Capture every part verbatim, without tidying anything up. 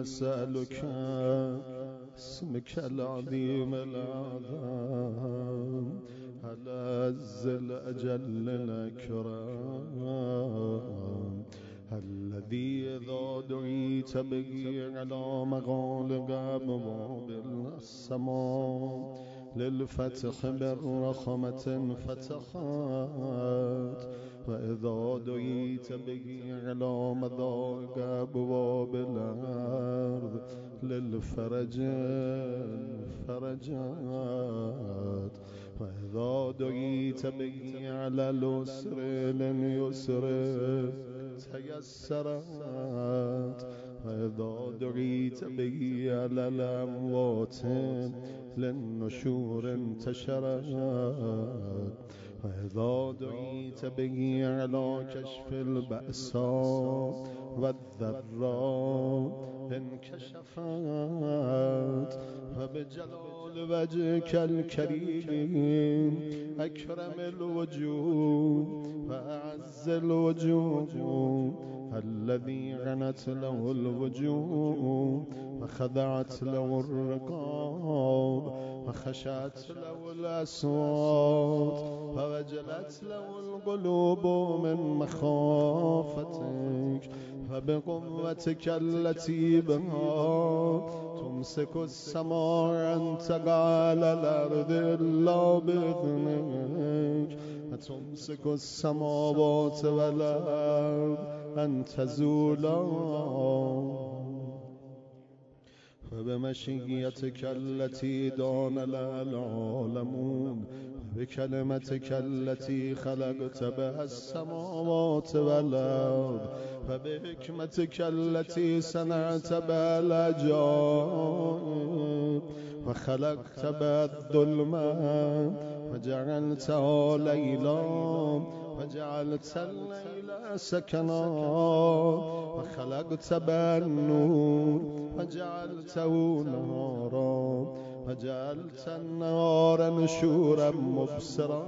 أسألك اسمك العظيم الأعظم الأعز الأجل الأكرم الذي إذا دعيت به على مغالق أبواب السماء للفتح بالرحمة فتحت، وإذا دعيت به على مضايق أبواب الأرض للفرج فرجت، وإذا دعيت به على اليسر لليسر تيسرت، وإذا دعيت به على الأموات للنشور انتشرت، وإذا دعيت به على كشف البأساء والضراء انكشفت، وبجلال وجهك الكريم أكرم الوجوه وأعز الوجوه الذي غنت له الوجوه وخضعت له الرقاب وخشعت له الأصوات ووجلت له القلوب من مخافتك، فبقوتك التي بها تمسك السماء أن تقع على الأرض إلا بإذنك، وتمسك السماوات والأرض أن تزولا، فبمشيئتك التي دان لها العالمون، بكلمتك التي خلقت بها السماوات والأرض، فبحكمتك التي صنعت بها العجائب، وخلقت بها الظلمات وجعلتها ليلا وجعلت الليل سكنا، وخلقت بها النور وجعلته نهارا وجعلت النهار نشورا مبصرا،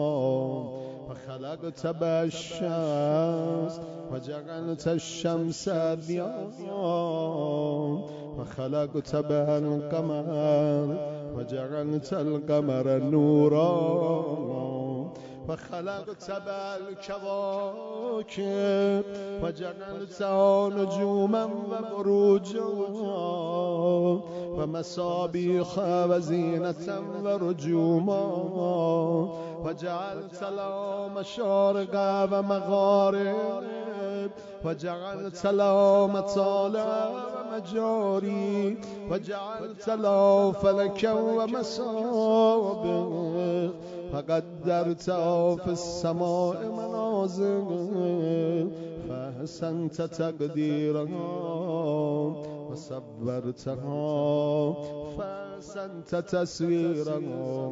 وخلقت بها الشمس وجعلت الشمس ضياء، وخلقت بها القمر وجعلت القمر نورا، وخلقت بها الكواكب وجعلتها نجوما وبروجا ومصابيح وزينة ورجوما، وجعلت لها مشارق ومغارب وجعلت لها مطالع ومجاري وجعلت لها فلكا ومسابق، فقدرتها في السماء منازل فأحسنت تقديرها، وصبرتها فأحسنت تسويرها،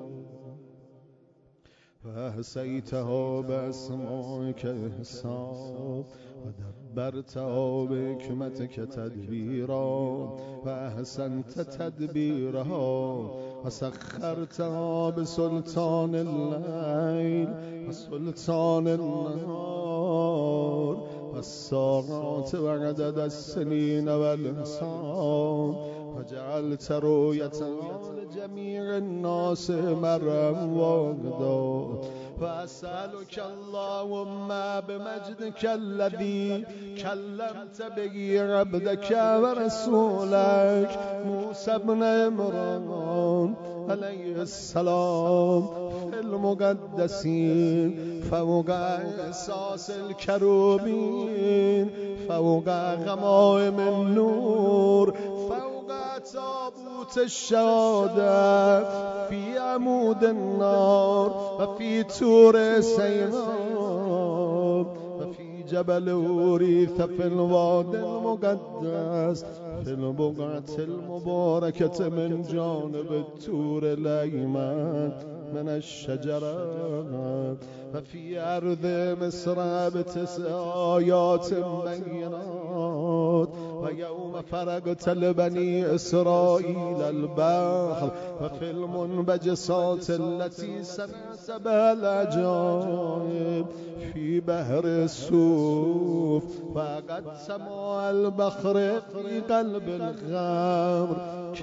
فأحصيتها بأسمائك إحصاء، ودبرتها بحكمتك تدبيرا، فأحسنت تدبيرها، وسخرتها بسلطان الليل وسلطان النهار، والساعات وعدد السنين والحساب، وجعلت رؤية لجميع الناس مرا وغدا، فأسألك اللهم بمجدك الذي كلمت به عبدك ورسولك موسى بن عمران عليه السلام في المقدسين، فوق إحساس الكروبين، فوق غمائم النور، فوق تابوت الشهادة، في عمود النار، وفي طور سيناء، وفي جبل أوريث في الوادي المقدس، في البقعة المباركة من جانب الطور الأيمن من الشجرة، وفي أرض مصر بتسع آيات بينات، ويوم فرقت لبني إسرائيل البحر وفي المنبجسات التي سمعت بها العجائب في بحر السوف وقد سمع البحر في قلب الغمر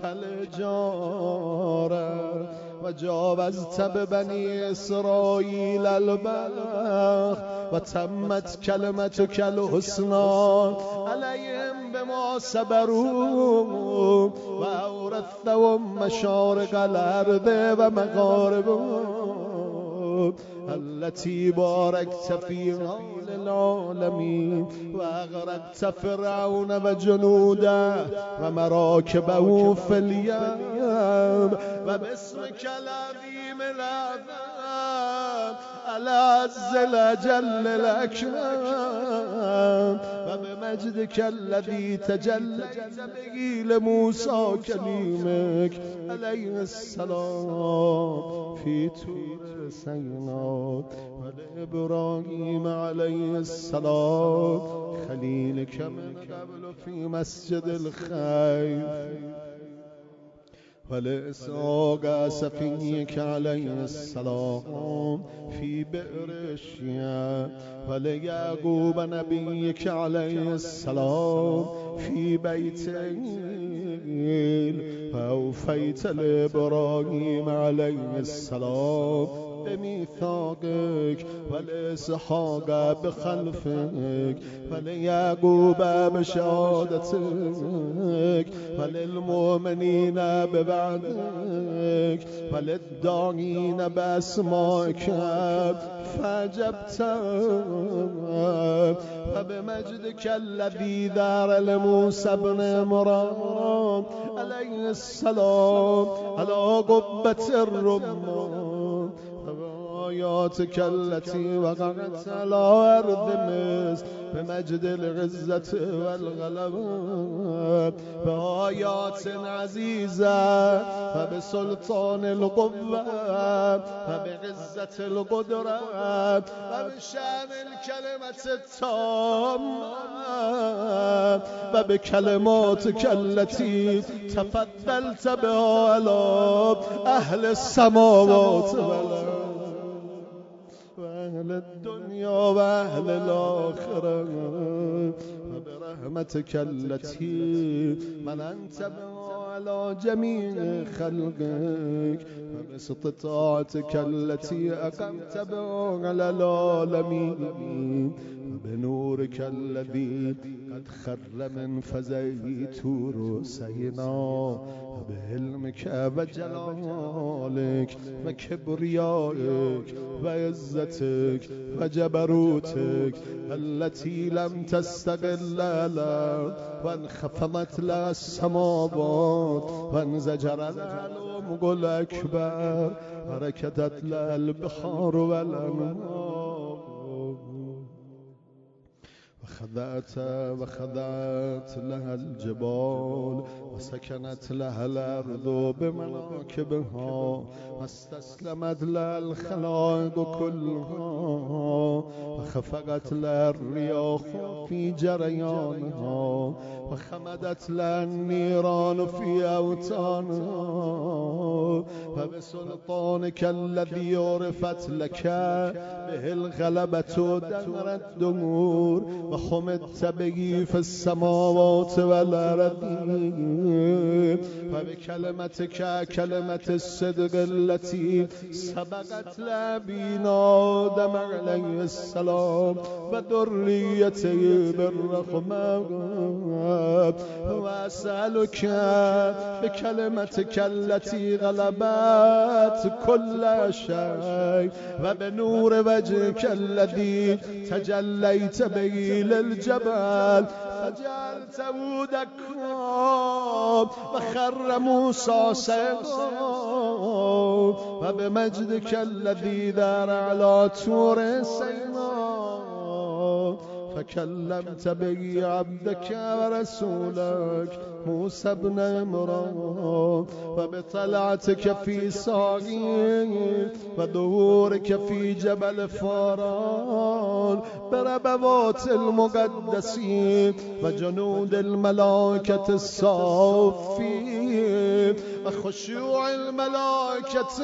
كالجارة وجاوزت ببني إسرائيل البحر وتمت كلمتك الحسنى عليهم بما صبروا وأورثتهم مشارق الأرض ومغاربها التي باركت فيها للعالمين وأغرقت فرعون وجنوده ومراكبه في اليم وباسمك العظيم العظيم العز الأجل الأكرم وبمجدك الذي تجليت به لموسى كليمك عليه السلام في طور سيناء ولإبراهيم عليه السلام خليلك من قبل في مسجد الخير ولإسحاق سفيك عليه السلام في بئر الشيا وليعقوب نبيك عليه السلام في بيت إيل وأوفيت لإبراهيم عليه السلام بميثاقك ولإسحاق بخلفك وليعقوب بشهادتك وللمؤمنين ببعدك وللداعين بأسمائك فأجبت وبمجدك الذي دار لموسى بن عمران عليه السلام على قبة الرمان آياتك التي وقعت على أرض مصر بمجد العزة والغلبة بآيات عزيزة وبسلطان القوة وبعزة القدرة وبشان الكلمة التامة وبكلماتك التي تفضلت بها على أهل السماوات والأرض وأهل الدنيا وأهل الآخرة وبرحمتك التي مننت بها على جميع خلقك وباستطاعتك التي أقمت بها على العالمين وبنورك الذي قد خر من فزي طور سيناء وبعلمك وجلالك وكبريائك وعزتك وجبروتك التي لم تستقل الأرض وانخفضت لها السماوات وانزجر لها الأمق الأكبر وركدت لها البحار والأنهار وخضعت وخضعت لها الجبال وسكنت لها الأرض بمناكبها واستسلمت لها الخلائق كلها وخفقت لها الرياح في جريانها وخمدت لها النيران في أوتانها وبسلطانك الذي عرفت لك به الغلبة دمر الدمور وخمدت به في السماوات والأرض وبكلمتك كلمة الصدق التي سبقت لأبينا آدم عليه السلام وذريته بالرحمة وأسألك بكلمتك التي غلبت كل شيء وبنور وجهك الذي تجليت به للجبل فجعلته دكا وخر موسى سيقا وبمجدك الذي دار على طور سيناء فكلمت به عبدك ورسولك موسى بن عمران وبطلعتك في صاغين وظهورك في جبل فاران بربوات المقدسين وجنود الملائكة الصافين وخشوع الملائكة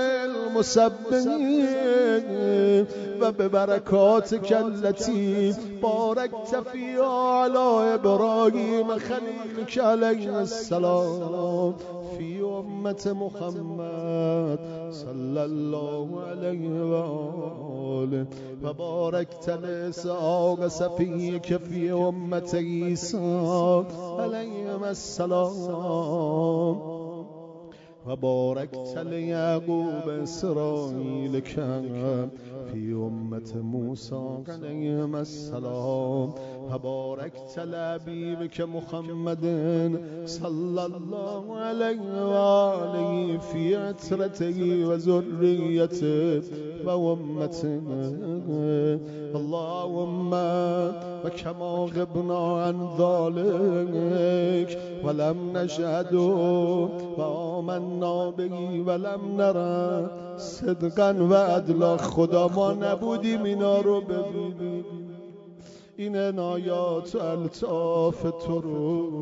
المسبحين وببركاتك التي باركت فيها على إبراهيم خليلك عليه السلام في أمة محمد صلى الله عليه وآله وباركت لإسحاق صفيك في أمة عيسى عليهم السلام وباركت ليعقوب إسرائيل كان في أمة موسى عليهم السلام وباركت لأبيك محمد صلى الله عليه وآله في عترته وذريته وأمته اللهم وكما غبنا عن ذلك ولم نشهد وآمنا به ولم نرى صدقا وعدلا خدا ما نبودیم اینا رو ببینیم این عنایات و الطاف تو رو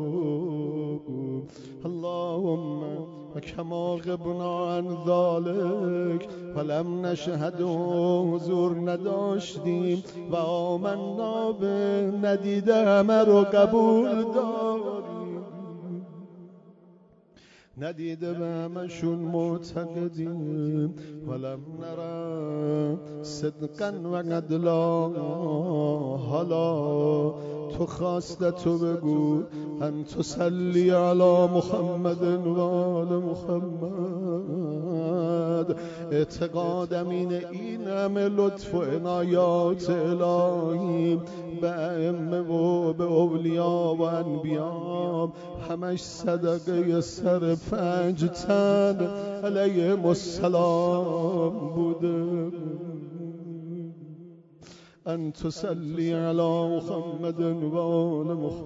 اللهم وكما غبنا عن ذلك ولم نشهد حضور نداشتیم و آمنا به ندیده همه رو قبول داریم ندیده به همشون معتقدیم ولم نرى صدقا و عدلا حالا تو خواسته تو بگو ان تصلی علی محمد و آل محمد اعتقادم اینه این همه لطف و عنایات الهی به ائمه و به اولیا و انبیا همش صدقه سر پنج تن علیهم السلام بوده ان تصلی علی محمد و آل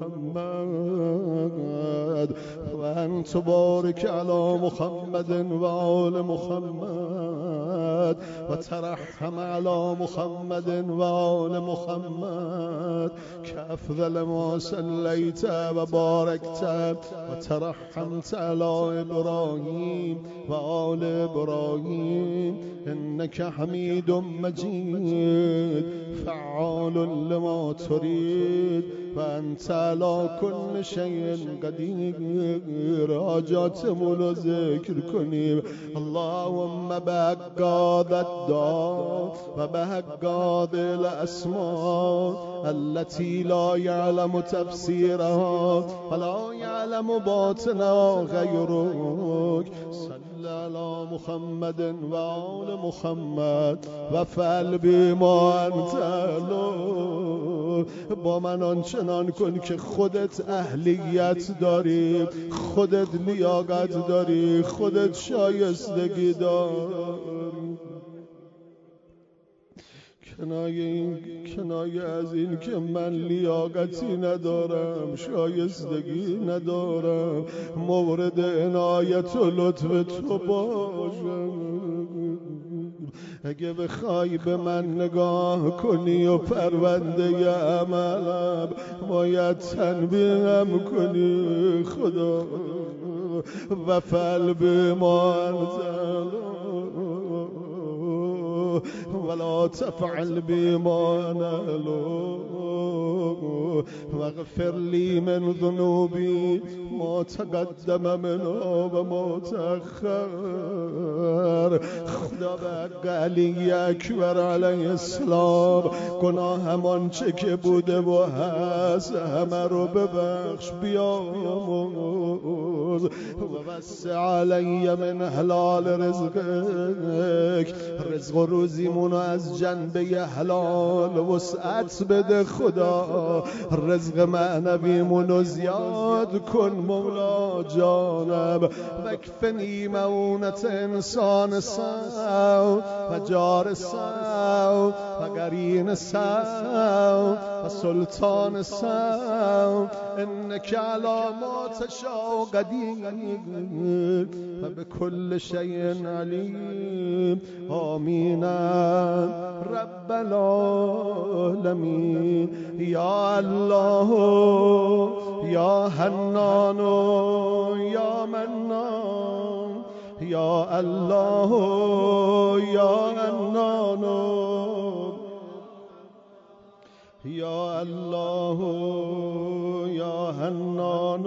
محمد و ان تبارک علی محمد و آل محمد و ترحم علی محمد و آل محمد كأفضل ما صليت وباركت وترحمت على إبراهيم وآل إبراهيم إنك حميد مجيد فعال لما تريد وأنت على كل شيء قدير حاجاتمون رو ذکر کنیم اللهم بحق الدعاء وبحق الأسماء التي لا يعلم تفسيرها ولا يعلم باطنها غيرك صل على محمد وآل محمد وفعل بما أنت له با من آنچنان کن که خودت اهلیت داری خودت لیاقت داری خودت شایستگی داری کنایه این کنایه از این که من لیاقتی ندارم شایستگی ندارم مورد عنایت و لطف تو باشم اگه بخوای به من نگاه کنی و پرونده عملم باید تنبیهم کنی خدا و فعل بما انزل ولا تفعل بما نالو واغفر لي من ذنوبي ما تقدم منه و ما تأخر خدا به حق علی اکبر علیه السلام گناه آنچه که بوده و هست همه رو ببخش بیامرز و وسع علی من حلال رزقک رزق و روزیمونو از جنبه حلال وسعت بده خدا رزق معنویمونو زیاد کن مولا جانم وکفنی مونت انسان سو و جار سو و قرین سو و سلطان سو انک علامات شاو قدیر و به کل شیء علیم آمین رب العالمین یا الله یا حنان یا منان یا الله یا حنان یا الله یا حنان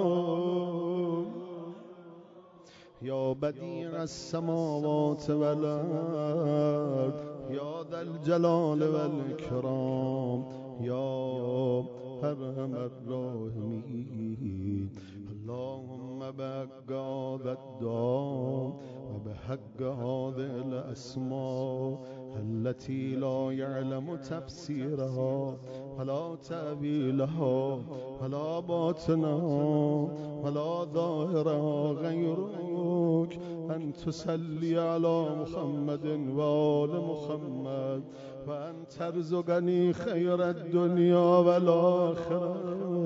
یا بدیع السماوات والارض یا ذا الجلال والإكرام یا ارحم الراحمین اللهم بحق هذا الدام وبحق هذه الأسماء التي لا يعلم تفسيرها ولا تأويلها ولا باطنها ولا ظاهرها غيرك أن تصلي على محمد وآل محمد وأن ترزقني خير الدنيا والآخرة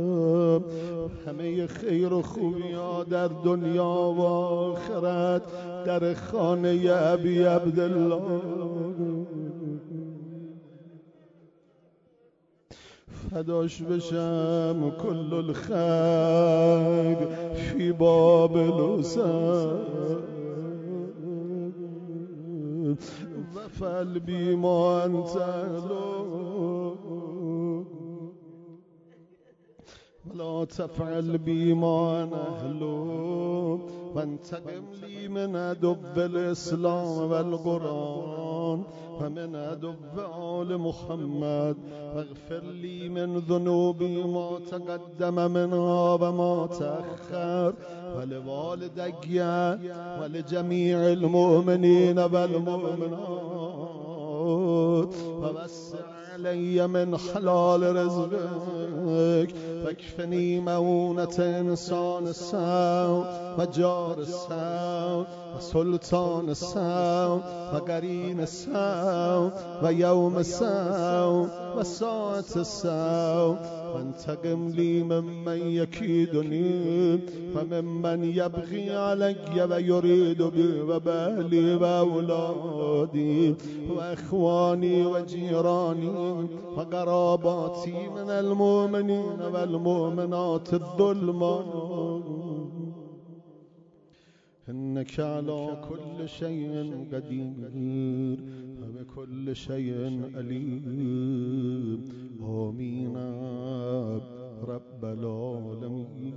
همه خیر و خوبی ها در دنیا و آخرت در خانه ابی عبدالله فداش بشم کل الخیر فی باب الحسین و فعل بی ما انت ولا تفعل بي ما نهلو وانتقم لي من عدو الإسلام والقرآن ومن عدو آل محمد واغفر لي من ذنوبي ما تقدم منها وما تأخر ولوالدي ولجميع المؤمنين والمؤمنات ووسع علي من حلال رزقك فاكفني مؤونة إنسان السوء وجار السوء وسلطان السوء وقرين السوء ويوم السوء وساعة السوء وانتقم لي ممن يكيدني وممن يبغي علي ويريد بي وبأهلي وأولادي وإخواني وجيراني وقراباتي من المؤمنين والمؤمنات الظلمان إنك على كل شيء قدير وبكل شيء أليم آمين رب العالمين.